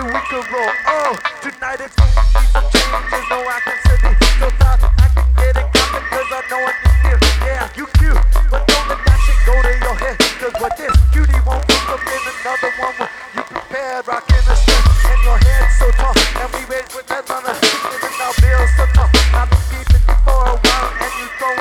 we could roll. Oh, tonight it's gonna be some changes. No, I can say it. No thought I can get it coming, cause I know what you feel. Yeah, you cute, but don't let that shit go to your head. Cause what this cutie won't pick up in another one when you prepared, rocking the shit. And your head so tall, and we wait with that on a chicken and our bills so tall. I've been keeping you for a while, and you throwing